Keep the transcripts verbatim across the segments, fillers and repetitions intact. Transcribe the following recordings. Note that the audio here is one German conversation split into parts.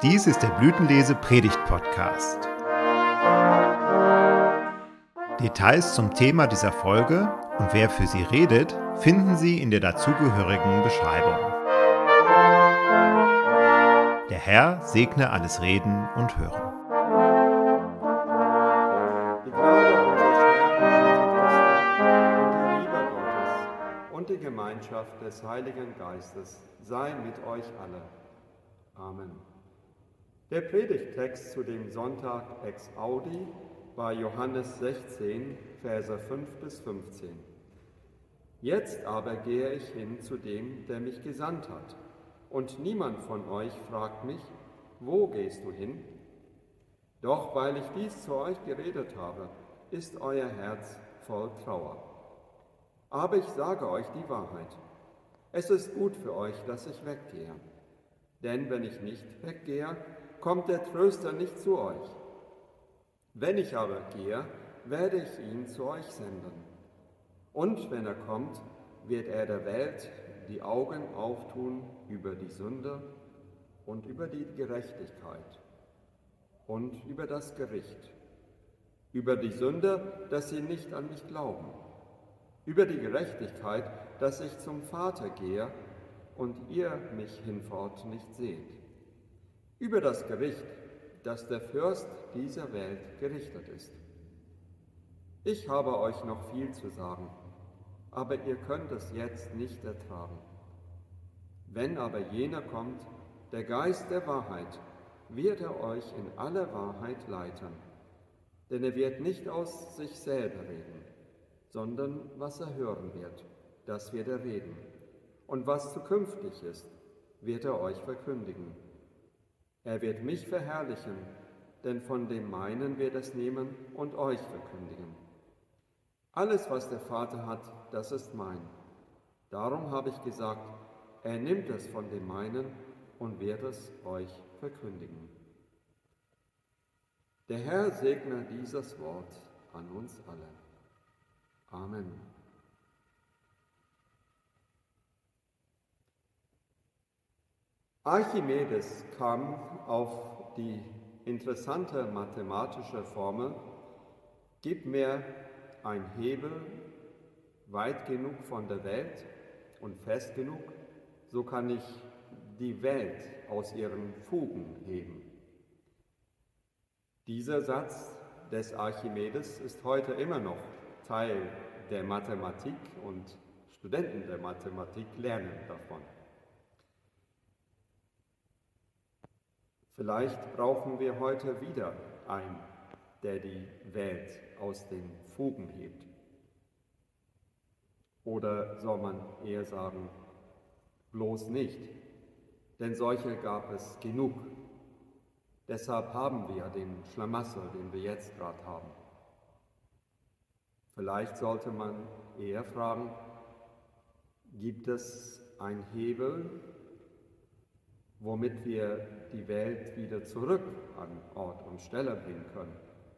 Dies ist der Blütenlese-Predigt-Podcast. Details zum Thema dieser Folge und wer für sie redet, finden Sie in der dazugehörigen Beschreibung. Der Herr segne alles Reden und Hören. Die Gnade unseres Herrn Jesus Christi und die Liebe Gottes und die Gemeinschaft des Heiligen Geistes sei mit euch alle. Amen. Der Predigttext zu dem Sonntag ex Audi war Johannes sechzehn, Verse fünf bis fünfzehn. Jetzt aber gehe ich hin zu dem, der mich gesandt hat. Und niemand von euch fragt mich, wo gehst du hin? Doch weil ich dies zu euch geredet habe, ist euer Herz voll Trauer. Aber ich sage euch die Wahrheit. Es ist gut für euch, dass ich weggehe. Denn wenn ich nicht weggehe, kommt der Tröster nicht zu euch. Wenn ich aber gehe, werde ich ihn zu euch senden. Und wenn er kommt, wird er der Welt die Augen auftun über die Sünde und über die Gerechtigkeit und über das Gericht. Über die Sünde, dass sie nicht an mich glauben. Über die Gerechtigkeit, dass ich zum Vater gehe und ihr mich hinfort nicht seht. Über das Gericht, dass der Fürst dieser Welt gerichtet ist. Ich habe euch noch viel zu sagen, aber ihr könnt es jetzt nicht ertragen. Wenn aber jener kommt, der Geist der Wahrheit, wird er euch in alle Wahrheit leiten. Denn er wird nicht aus sich selber reden, sondern was er hören wird, das wird er reden. Und was zukünftig ist, wird er euch verkündigen. Er wird mich verherrlichen, denn von dem meinen wird es nehmen und euch verkündigen. Alles, was der Vater hat, das ist mein. Darum habe ich gesagt, er nimmt es von dem meinen und wird es euch verkündigen. Der Herr segne dieses Wort an uns alle. Amen. Archimedes kam auf die interessante mathematische Formel, gib mir ein Hebel weit genug von der Welt und fest genug, so kann ich die Welt aus ihren Fugen heben. Dieser Satz des Archimedes ist heute immer noch Teil der Mathematik und Studenten der Mathematik lernen davon. Vielleicht brauchen wir heute wieder einen, der die Welt aus den Fugen hebt. Oder soll man eher sagen, bloß nicht, denn solche gab es genug. Deshalb haben wir den Schlamassel, den wir jetzt gerade haben. Vielleicht sollte man eher fragen, gibt es einen Hebel, womit wir die Welt wieder zurück an Ort und Stelle bringen können?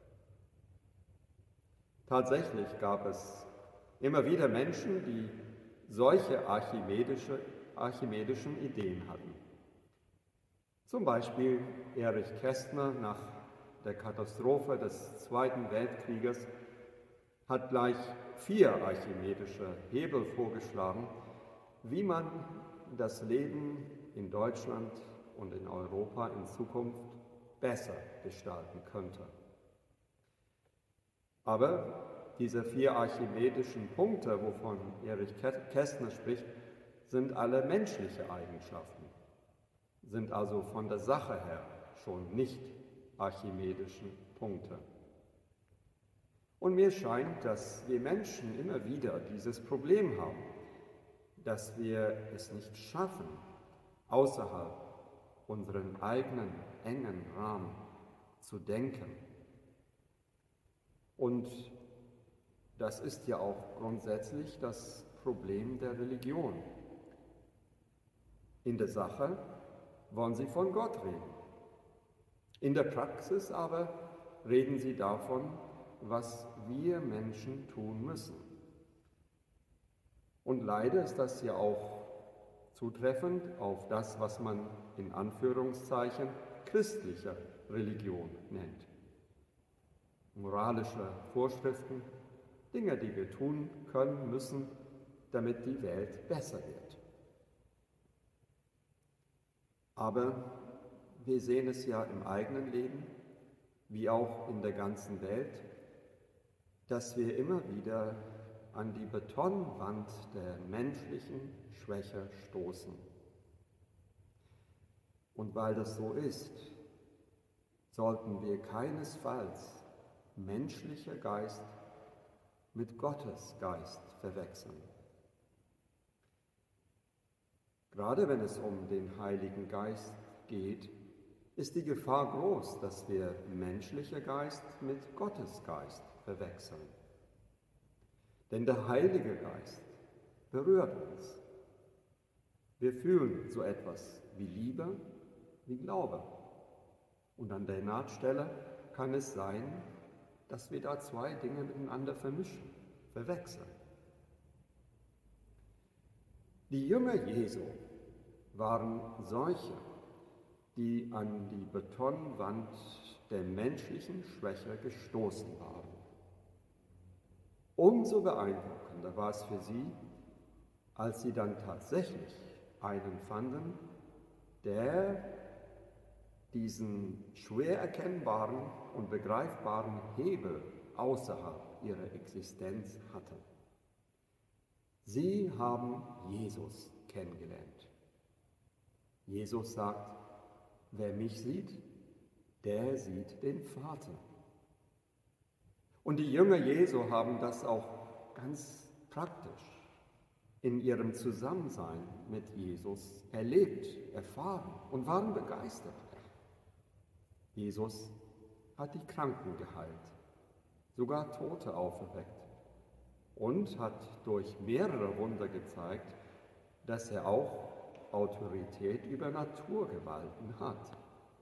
Tatsächlich gab es immer wieder Menschen, die solche archimedische, archimedischen Ideen hatten. Zum Beispiel Erich Kästner nach der Katastrophe des Zweiten Weltkrieges hat gleich vier archimedische Hebel vorgeschlagen, wie man das Leben in Deutschland und in Europa in Zukunft besser gestalten könnte. Aber diese vier archimedischen Punkte, wovon Erich Kästner spricht, sind alle menschliche Eigenschaften, sind also von der Sache her schon nicht archimedischen Punkte. Und mir scheint, dass wir Menschen immer wieder dieses Problem haben, dass wir es nicht schaffen, außerhalb unseren eigenen engen Rahmen zu denken. Und das ist ja auch grundsätzlich das Problem der Religion. In der Sache wollen sie von Gott reden. In der Praxis aber reden sie davon, was wir Menschen tun müssen. Und leider ist das ja auch zutreffend auf das, was man in Anführungszeichen christlicher Religion nennt. Moralische Vorschriften, Dinge, die wir tun können, müssen, damit die Welt besser wird. Aber wir sehen es ja im eigenen Leben, wie auch in der ganzen Welt, dass wir immer wieder an die Betonwand der menschlichen Schwäche stoßen. Und weil das so ist, sollten wir keinesfalls menschlicher Geist mit Gottes Geist verwechseln. Gerade wenn es um den Heiligen Geist geht, ist die Gefahr groß, dass wir menschlicher Geist mit Gottes Geist verwechseln. Denn der Heilige Geist berührt uns. Wir fühlen so etwas wie Liebe, wie Glaube. Und an der Nahtstelle kann es sein, dass wir da zwei Dinge miteinander vermischen, verwechseln. Die Jünger Jesu waren solche, die an die Betonwand der menschlichen Schwäche gestoßen waren. Umso beeindruckender war es für sie, als sie dann tatsächlich einen fanden, der diesen schwer erkennbaren und begreifbaren Hebel außerhalb ihrer Existenz hatte. Sie haben Jesus kennengelernt. Jesus sagt, wer mich sieht, der sieht den Vater. Und die Jünger Jesu haben das auch ganz praktisch in ihrem Zusammensein mit Jesus erlebt, erfahren und waren begeistert. Jesus hat die Kranken geheilt, sogar Tote auferweckt und hat durch mehrere Wunder gezeigt, dass er auch Autorität über Naturgewalten hat.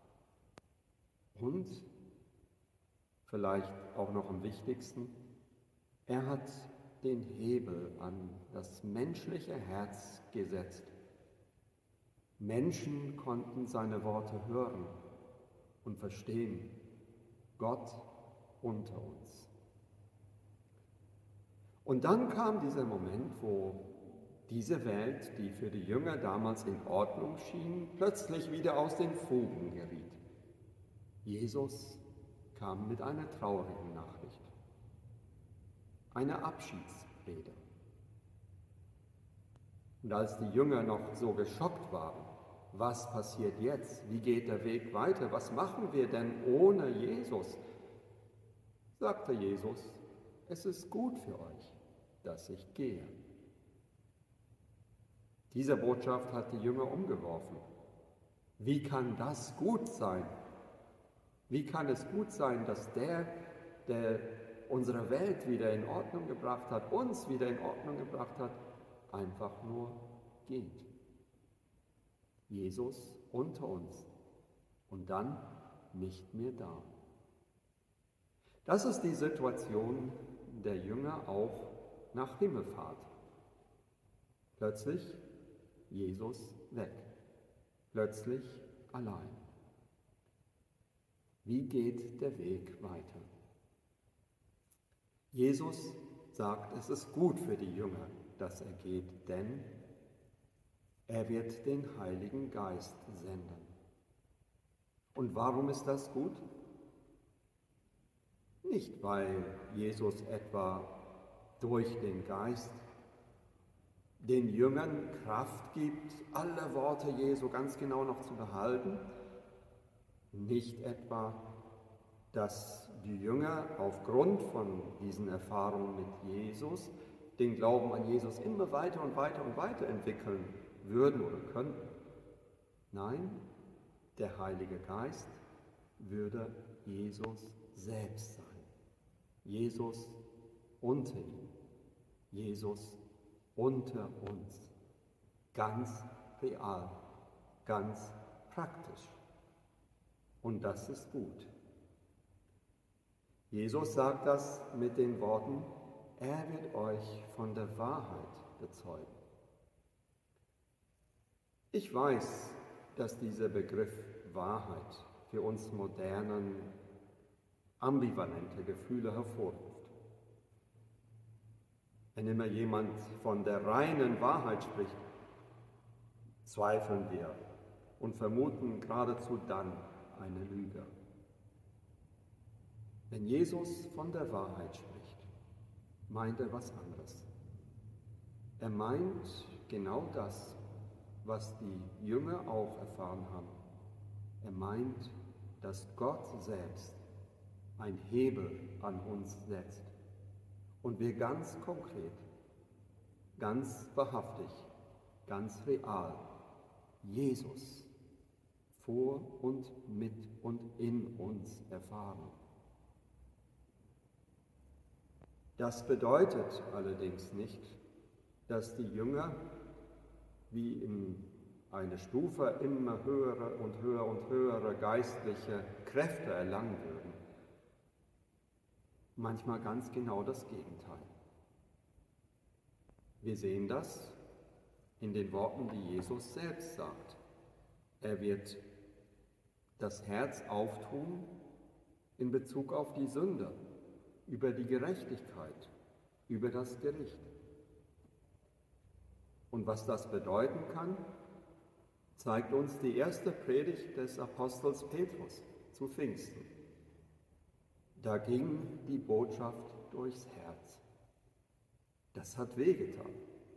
Und vielleicht auch noch am wichtigsten, er hat den Hebel an das menschliche Herz gesetzt. Menschen konnten seine Worte hören und verstehen, Gott unter uns. Und dann kam dieser Moment, wo diese Welt, die für die Jünger damals in Ordnung schien, plötzlich wieder aus den Fugen geriet. Jesus kam mit einer traurigen Nachricht, eine Abschiedsrede. Und als die Jünger noch so geschockt waren, was passiert jetzt? Wie geht der Weg weiter? Was machen wir denn ohne Jesus? Sagte Jesus, es ist gut für euch, dass ich gehe. Diese Botschaft hat die Jünger umgeworfen. Wie kann das gut sein? Wie kann es gut sein, dass der, der unsere Welt wieder in Ordnung gebracht hat, uns wieder in Ordnung gebracht hat, einfach nur geht? Jesus unter uns und dann nicht mehr da. Das ist die Situation der Jünger auch nach Himmelfahrt. Plötzlich Jesus weg, plötzlich allein. Wie geht der Weg weiter? Jesus sagt, es ist gut für die Jünger, dass er geht, denn er wird den Heiligen Geist senden. Und warum ist das gut? Nicht, weil Jesus etwa durch den Geist den Jüngern Kraft gibt, alle Worte Jesu ganz genau noch zu behalten. Nicht etwa, dass die Jünger aufgrund von diesen Erfahrungen mit Jesus den Glauben an Jesus immer weiter und weiter und weiter entwickeln würden oder könnten. Nein, der Heilige Geist würde Jesus selbst sein. Jesus unter ihm. Jesus unter uns. Ganz real, ganz praktisch. Und das ist gut. Jesus sagt das mit den Worten, er wird euch von der Wahrheit bezeugen. Ich weiß, dass dieser Begriff Wahrheit für uns Modernen ambivalente Gefühle hervorruft. Wenn immer jemand von der reinen Wahrheit spricht, zweifeln wir und vermuten geradezu dann eine Lüge. Wenn Jesus von der Wahrheit spricht, meint er was anderes. Er meint genau das, was die Jünger auch erfahren haben. Er meint, dass Gott selbst ein Hebel an uns setzt und wir ganz konkret, ganz wahrhaftig, ganz real Jesus vor und mit und in uns erfahren. Das bedeutet allerdings nicht, dass die Jünger wie in eine Stufe immer höhere und höher und höhere geistliche Kräfte erlangen würden. Manchmal ganz genau das Gegenteil. Wir sehen das in den Worten, die Jesus selbst sagt. Er wird das Herz auftun in Bezug auf die Sünde, über die Gerechtigkeit, über das Gericht. Und was das bedeuten kann, zeigt uns die erste Predigt des Apostels Petrus zu Pfingsten. Da ging die Botschaft durchs Herz. Das hat wehgetan.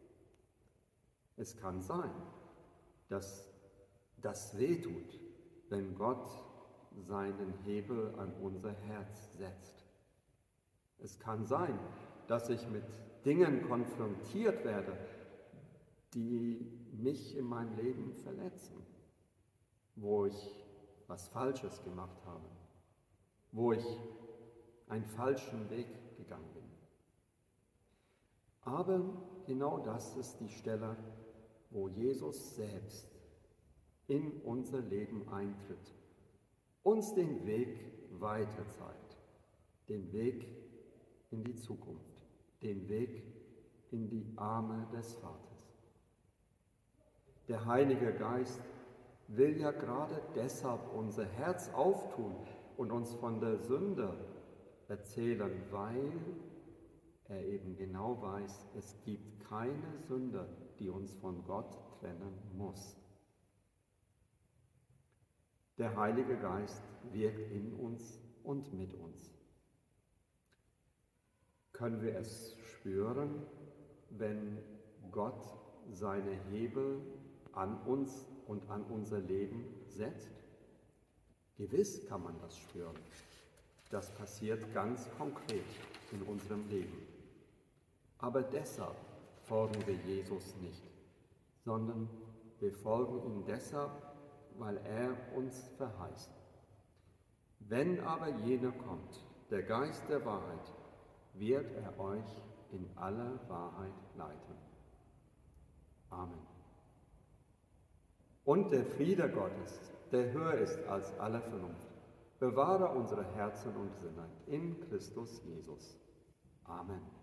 Es kann sein, dass das wehtut, wenn Gott seinen Hebel an unser Herz setzt. Es kann sein, dass ich mit Dingen konfrontiert werde, die mich in meinem Leben verletzen, wo ich was Falsches gemacht habe, wo ich einen falschen Weg gegangen bin. Aber genau das ist die Stelle, wo Jesus selbst in unser Leben eintritt, uns den Weg weiter zeigt, den Weg in die Zukunft, den Weg in die Arme des Vaters. Der Heilige Geist will ja gerade deshalb unser Herz auftun und uns von der Sünde erzählen, weil er eben genau weiß, es gibt keine Sünde, die uns von Gott trennen muss. Der Heilige Geist wirkt in uns und mit uns. Können wir es spüren, wenn Gott seine Hebel an uns und an unser Leben setzt? Gewiss kann man das spüren. Das passiert ganz konkret in unserem Leben. Aber deshalb folgen wir Jesus nicht, sondern wir folgen ihm deshalb, weil er uns verheißt. Wenn aber jener kommt, der Geist der Wahrheit, wird er euch in alle Wahrheit leiten. Amen. Und der Friede Gottes, der höher ist als alle Vernunft, bewahre unsere Herzen und Sinne in Christus Jesus. Amen.